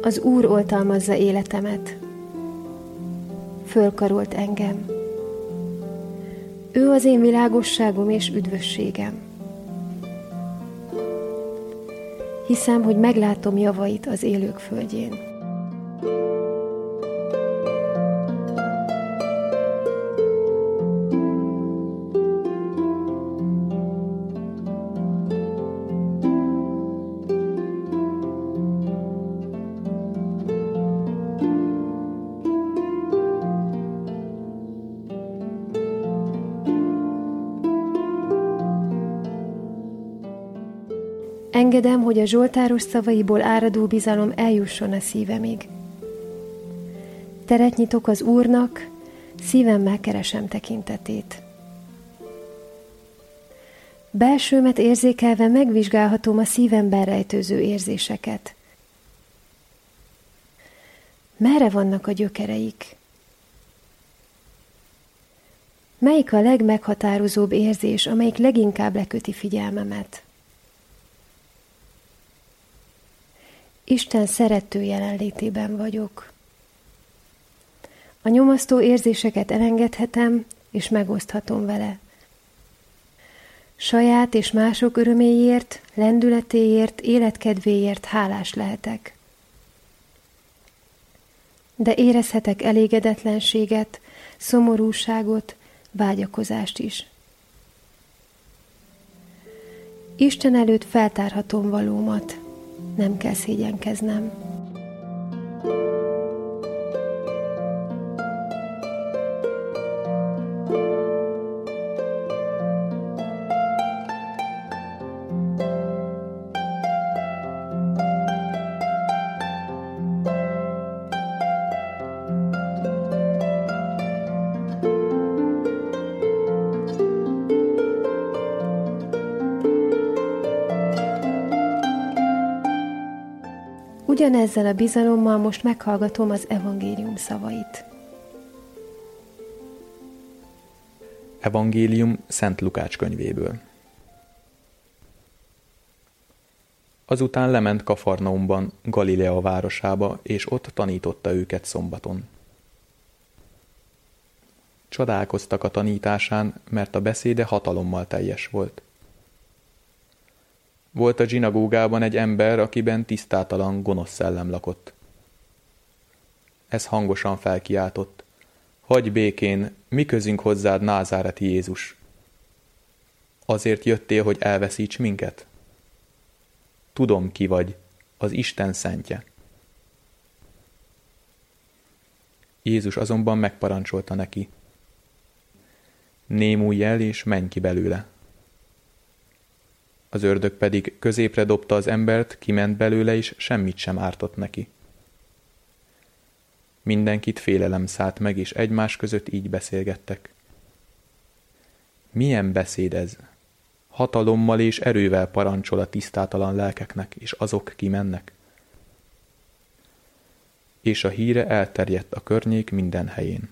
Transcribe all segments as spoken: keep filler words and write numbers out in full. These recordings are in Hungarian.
Az Úr oltalmazza életemet. Fölkarolt engem. Ő az én világosságom és üdvösségem. Hiszem, hogy meglátom javait az élők földjén. Engedem, hogy a zsoltáros szavaiból áradó bizalom eljusson a szívemig. Teret nyitok az Úrnak, szívemmel keresem tekintetét. Belsőmet érzékelve megvizsgálhatom a szívemben rejtőző érzéseket. Merre vannak a gyökereik? Melyik a legmeghatározóbb érzés, amelyik leginkább leköti figyelmemet? Isten szerető jelenlétében vagyok. A nyomasztó érzéseket elengedhetem, és megoszthatom vele. Saját és mások öröméért, lendületéért, életkedvéért hálás lehetek. De érezhetek elégedetlenséget, szomorúságot, vágyakozást is. Isten előtt feltárhatom valómat. Nem kell szégyenkeznem. Ugyanezzel a bizalommal most meghallgatom az evangélium szavait. Evangélium Szent Lukács könyvéből. Azután lement Kafarnaumban, Galilea városába, és ott tanította őket szombaton. Csodálkoztak a tanításán, mert a beszéde hatalommal teljes volt. Volt a zsinagógában egy ember, akiben tisztátalan, gonosz szellem lakott. Ez hangosan felkiáltott: hagyj békén, mi közünk hozzád, názáreti Jézus? Azért jöttél, hogy elveszíts minket? Tudom, ki vagy, az Isten szentje. Jézus azonban megparancsolta neki: némulj el, és menj ki belőle. Az ördög pedig középre dobta az embert, kiment belőle, és semmit sem ártott neki. Mindenkit félelem szállt meg, és egymás között így beszélgettek. Milyen beszéd ez? Hatalommal és erővel parancsol a tisztátalan lelkeknek, és azok kimennek. És a híre elterjedt a környék minden helyén.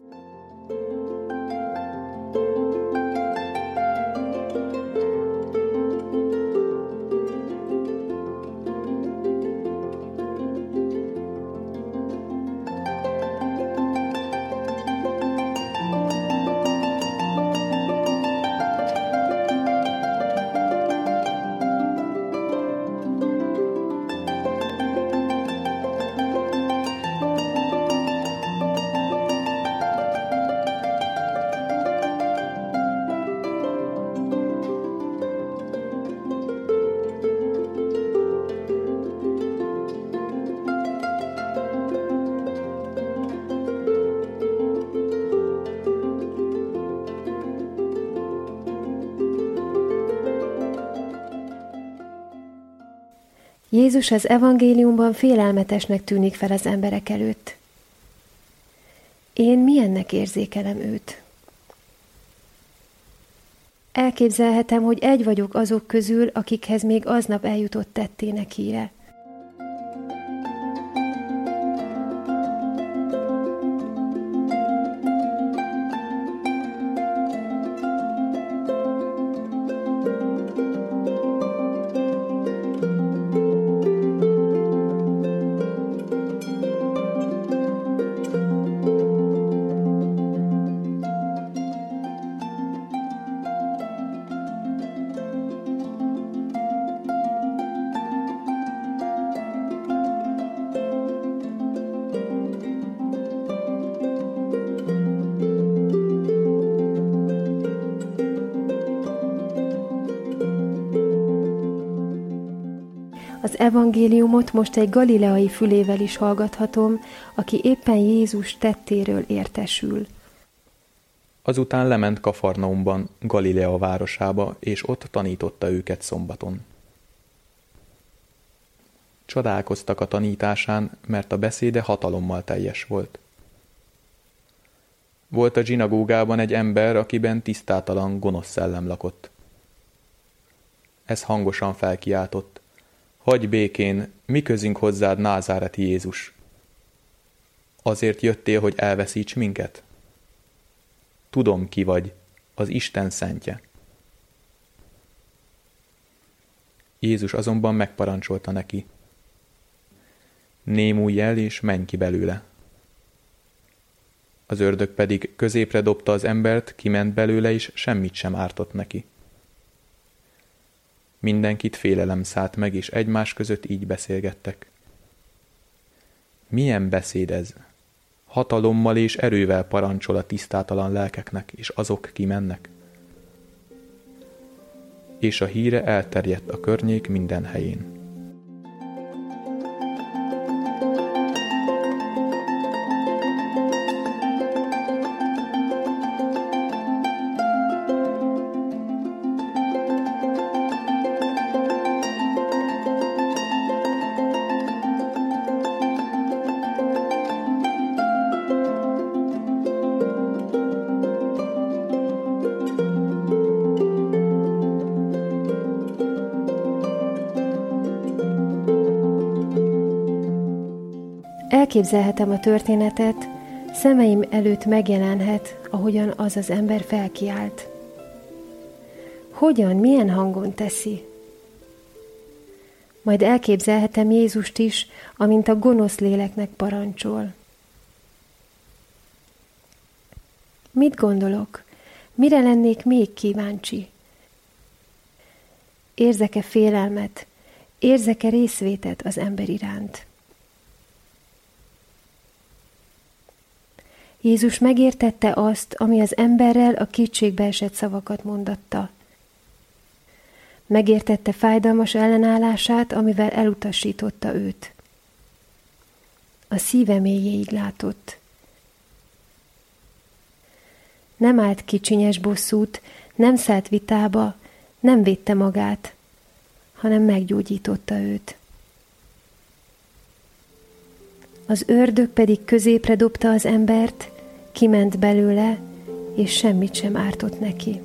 Jézus az evangéliumban félelmetesnek tűnik fel az emberek előtt. Én milyennek érzékelem őt? Elképzelhetem, hogy egy vagyok azok közül, akikhez még aznap eljutott tettének híre. Az evangéliumot most egy galileai fülével is hallgathatom, aki éppen Jézus tettéről értesül. Azután lement Kafarnaumban, Galilea városába, és ott tanította őket szombaton. Csodálkoztak a tanításán, mert a beszéde hatalommal teljes volt. Volt a zsinagógában egy ember, akiben tisztátalan, gonosz szellem lakott. Ez hangosan felkiáltott: hagyj békén, mi közünk hozzád, názáreti Jézus? Azért jöttél, hogy elveszíts minket? Tudom, ki vagy, az Isten szentje. Jézus azonban megparancsolta neki: némulj el, és menj ki belőle. Az ördög pedig középre dobta az embert, kiment belőle, és semmit sem ártott neki. Mindenkit félelem szállt meg, és egymás között így beszélgettek. Milyen beszéd ez? Hatalommal és erővel parancsol a tisztátalan lelkeknek, és azok kimennek. És a híre elterjedt a környék minden helyén. Elképzelhetem a történetet, szemeim előtt megjelenhet, ahogyan az az ember felkiált. Hogyan, milyen hangon teszi? Majd elképzelhetem Jézust is, amint a gonosz léleknek parancsol. Mit gondolok? Mire lennék még kíváncsi? Érzek-e félelmet? Érzek-e részvétet az ember iránt? Jézus megértette azt, ami az emberrel a kétségbeesett szavakat mondatta. Megértette fájdalmas ellenállását, amivel elutasította őt. A szíve mélyéig látott. Nem állt kicsinyes bosszút, nem szállt vitába, nem védte magát, hanem meggyógyította őt. Az ördög pedig középre dobta az embert, kiment belőle, és semmit sem ártott neki.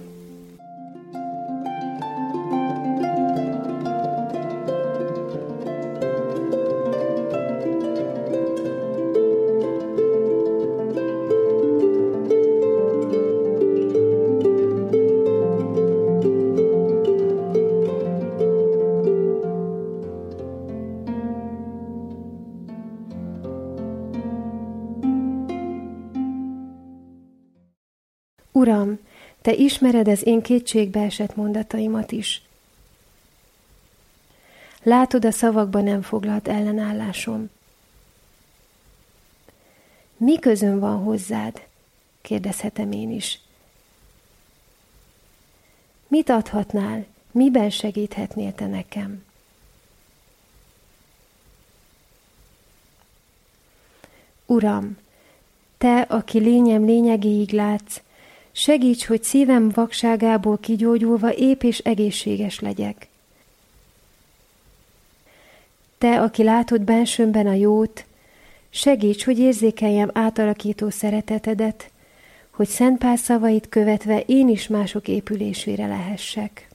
Uram, Te ismered az én kétségbeesett mondataimat is. Látod a szavakban nem foglalt ellenállásom. Mi közöm van hozzád? Kérdezhetem én is. Mit adhatnál? Miben segíthetnél Te nekem? Uram, Te, aki lényem lényegéig látsz, segíts, hogy szívem vakságából kigyógyulva épp és egészséges legyek. Te, aki látod bensőmben a jót, segíts, hogy érzékeljem átalakító szeretetedet, hogy Szent Pál szavait követve én is mások épülésére lehessek.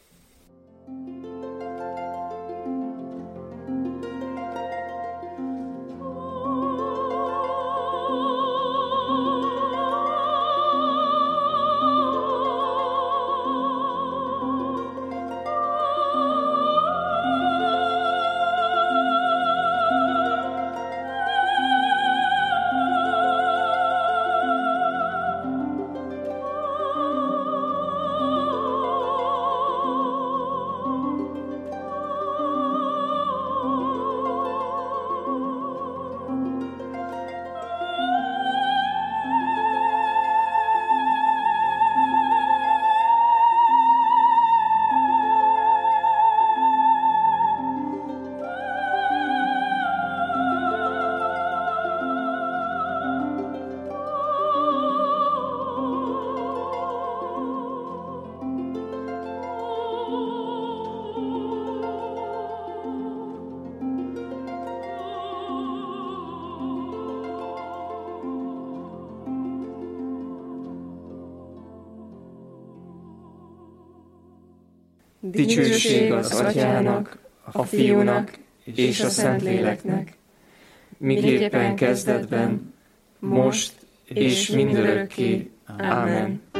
Dicsőség az Atyának, a Fiúnak és a Szentléleknek, miképpen kezdetben, most és mindörökké. Ámen.